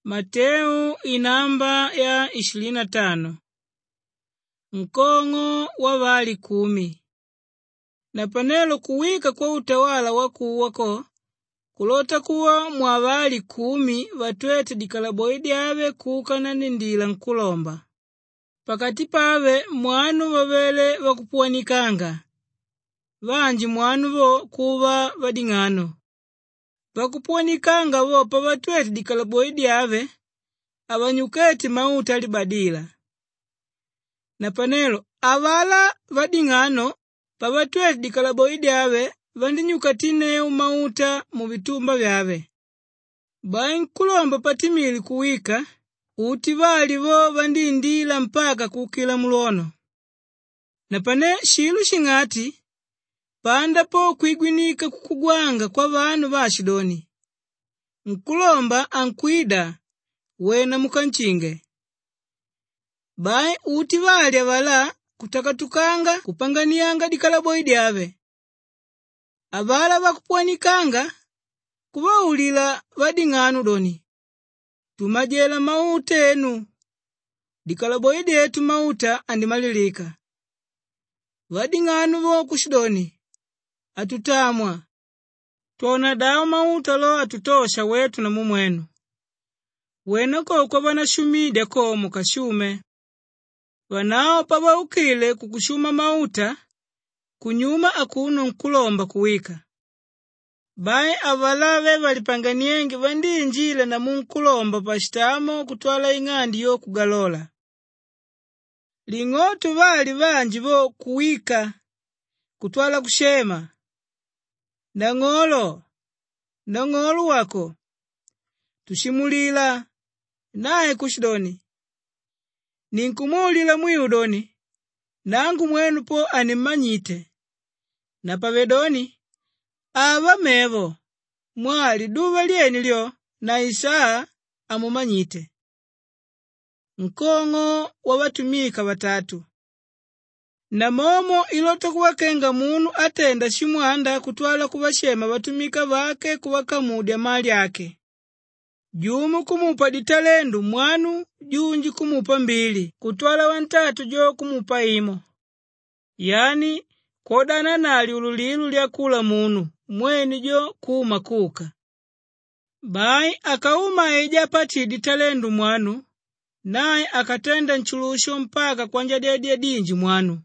Mateo inamba ya 25. Mkongo wa wali 10. Na panelo kuwika kwa utawala wakuwako, kulota kuwa mwa wali 10 watwete dikalaboidi awe kukana nindila nkulomba. Pakati pawe mwanu wawele wakupuanikanga. Wanji mwanu wo kuwa wadingano. Wakupuanikanga wo pa watwete dikalaboidi awe, awanyuketi mauta libadila. Na panelo avala wadingano pa watwete dikalaboidi awe, vandinyukatineu mauta mubitumba vyawe. Bai nkulomba patimili kuwika, uti wali wo vandindila mpaka kukila mulono. Na pane shilu shingati, panda po kuigwinika kukugwanga kwa vanu va Sidoni. Nkulomba ankwida, wena mukanchinge. Bai uti wali avala kutakatukanga kupanganianga dikalaboidi awe. Avala wakupuanikanga, kuwaulila wadinganu doni. Tumajela mauta enu. Dikalaboidi etu mauta andimalilika. Wadinganu wo kushidoni. Atutamwa. Tuona dao mauta lo atutosha wetu na mumwenu. Wenako kwa wana shumide ko mukashume. Wanao paba ukile kukushuma mauta, kunyuma akuno nkulomba kuwika. Bai avalawe walipanganiengi wandi injile na munkulomba pashitamo kutwala ingandi yo kugalola. Lingotu wali wanji wo kuwika, kutwala kushema. Nangolo wako, tushimulila, nae kushidoni. Ninkumulila mwiudoni, nangu mwenu po animanyite. Na pavedoni, ava mevo, mwali duwa lieni lyo, na Isaa amumanyite. Nkongo wa watumika watatu. Na momo ilota kuwakenga munu atenda shimwanda kutwala kuwashema watumika wake kuwakamudya mali yake. Jumu kumupa ditalendu mwanu, junji kumupa 2, kutwala wantatu jo kumupa imo. Yani, kodana nali ululilu lya kula munu, mweni jo kuma kuka. Bai akauma eja pati ditalendu mwanu, nae akatenda nchulusho mpaka kwanja dedie dinji mwanu.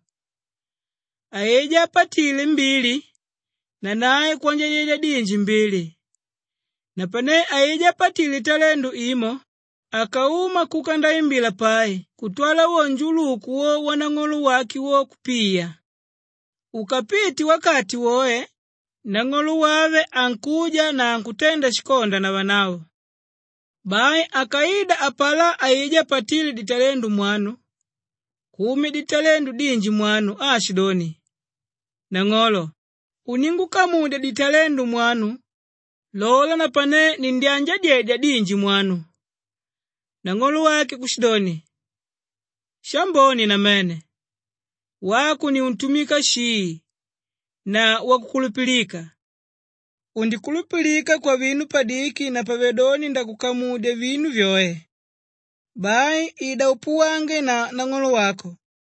Aeja patile 2, na nae kwanja dedie dinji 2. Na pane aeja patile talendu imo, akauma kukanda imbila pai, kutwala wonjuluku wo wanang'olu waki wo kupia. Ukapiti wakati woe, nang'olu wawe ankuja na ankutenda shikonda na wanao. Bai akaida apala aeja patile ditalendu mwanu, 10 ditalendu dinji mwanu Sidoni. Nang'olo, uningu kamude ditalendu mwanu, lola na pane nindianja diedia dinji mwanu. Nang'olo wake kushidoni. Shamboni na mene. Waku ni untumika shii, na wakukulupilika. Undikulupilika kwa vinu padiki na pavedoni ndakukamude vinu vyoe. Bai ida upuwange na nang'olo wako.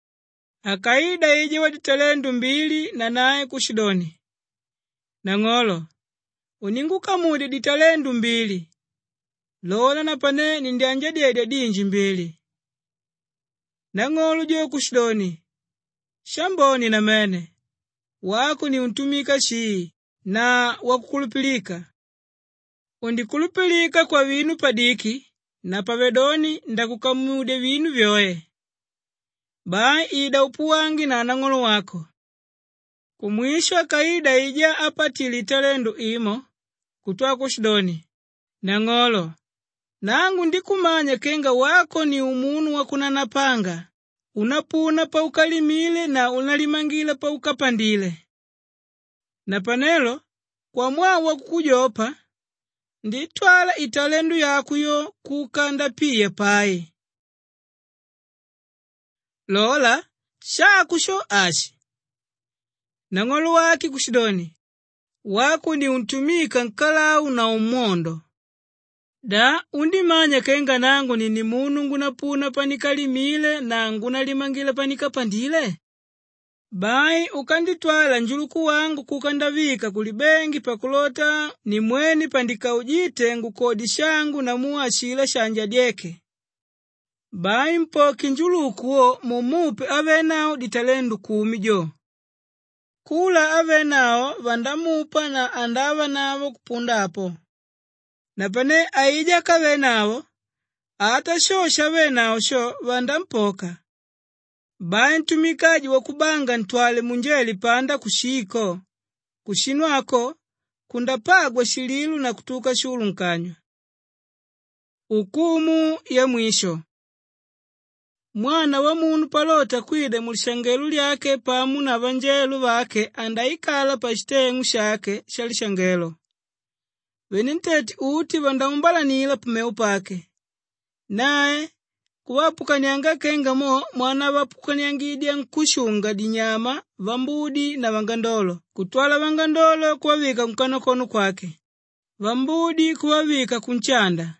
Akaida ije waditalendu 2 na nae kushidoni. Nang'olo, uningu kamude ditalendu 2. Lola na pane nindianja diedia dinji 2. Nang'olo jo kushidoni. Shamboni na mene. Waku ni untumika shii, na wakukulupilika. Undikulupilika kwa vinu padiki, na pavedoni ndakukamude vinu vyoe. Bai ida upuwangi na nang'olo wako. Kumwisho akaida ija apatili talendu imo, kutwa kushidoni. Nang'olo, nangu ndikumanya kenga wako ni umunu wakunanapanga. Unapuna pa ukalimile na unalimangila pa ukapandile. Na panelo, kwa mwawa kukujopa, nditwala italendu yaku yo kukanda pia pai. Lola, shakusho ashi. Nang'olo waki kushidoni. Waku ni untumika nkalau na umondo. Da undimanya kenga nangu nini munu ngunapuna panikalimile na ngunalimangile panikapandile? Bai ukanditwala njuluku wangu kukandavika kulibengi pakulota ni mweni pandikaujite ngukodi shangu na muashile shanja dyeke. Bai mpoki njuluku wo mumupe avenao ditalendu 10 jo. Kula avenao vandamupa na andava navo kupundapo. Na pane aija kavenao, ata shosha venao sho vandampoka. Bai ntumikaji wakubanga ntwale munjeli panda kushiko. Kushinwako, kundapagwa shililu na kutuka shulu nkanywa. Hukumu ya mwisho. Mwana wa munu palota kwide mulishangelu lyake pamu na vanjelu vake andaikala pa shitengu shake shalishangelo. Weninteti uti vandambalanila pumeu pake. Nae, kuwapukanyanga kengamo mwana wapukanyangidia nkushunga dinyama, vambudi na vangandolo. Kutwala vangandolo kuwavika mkanokono kwake. Vambudi kuwavika kunchanda.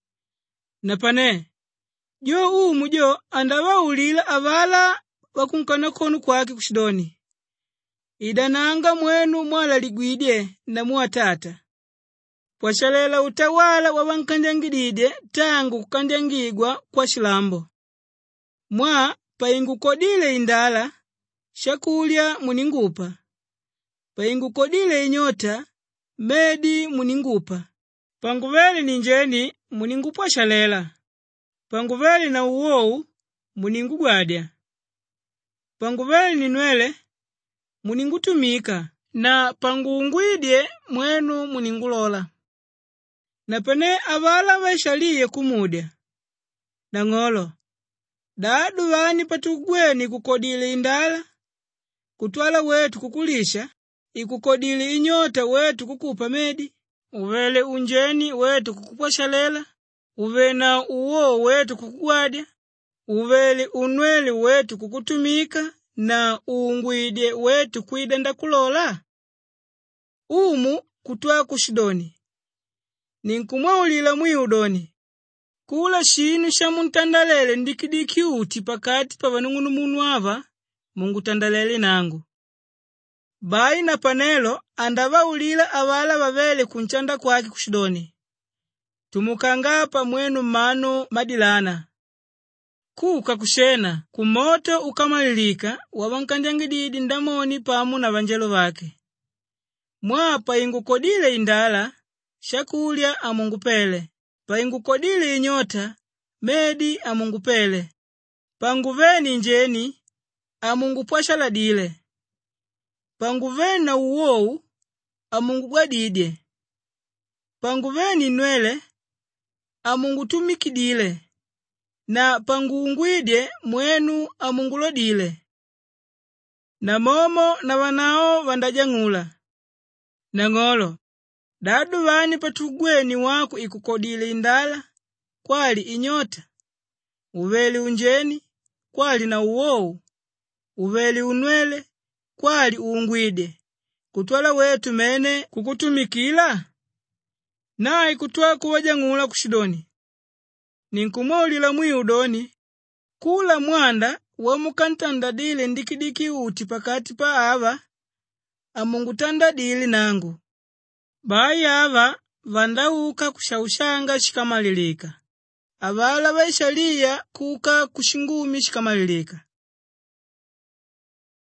Napane, jo umu jo andawa ulila avala wakunkanokono kwake kushidoni. Idananga mwenu mwala ligwidye na muatata. Pwashalela utawala wawankandangidide tangu kukandangigwa kwa shilambo. Mwa paingukodile indala, shakulya muningupa. Paingukodile inyota, medi muningupa. Panguveli ninjeni muningupwa shalela. Panguveli na uwou muningugwadya. Panguveli ninwele muningutumika na pangungwidye mwenu muningulola. Napane avala vaishaliye kumudya. Nangolo, daadu vani patugweni kukodile indala, kutwala wetu kukulisha, ikukodile inyota wetu kukupa medi, uvele unjeni wetu kukupwa shalela, uvena uwo wetu kukugwadya, uvele unwele wetu kukutumika, na uungwidye wetu kuidenda kulola. Umu kutwa kushidoni. Ninkumwaulila mwiudoni. Kula shinu shamuntandalele ndikidiki uti pakati pa vanungunu munu ava, Mungu tandalele nangu. Bai na panelo andava ulila avala vavele kunchanda kwaki kushidoni. Tumukangapa mwenu manu madilana. Kuka kushena, kumoto ukamalilika, wawankandangididi ndamoni pamu na vanjelo vake. Mwapa ingukodile indala, shakulya amungupele. Paingukodile inyota, medi amungupele. Panguveni njeni, amungupwashaladile. Panguveni na uwou, amungugwadidye. Panguveni nwele, amungutumikidile. Na pangungwidye mwenu amungulodile. Na momo na wanao vandajangula. Nangolo, dadu vani patugweni waku ikukodile indala, kwali inyota. Uveli unjeni, kwali na uwou. Uveli unwele, kwali uungwidye. Kutwala wetu mene kukutumikila? Na ikutwa kuwajangula kushidoni. Ninkumwaulila mwiudoni, kula mwanda wamukantandadile ndikidiki uti pakati pa ava, amungutandadile nangu. Bai ava vandauka kushaushanga shikamalilika. Avala vaishaliya kuka kushingumi shikamalilika.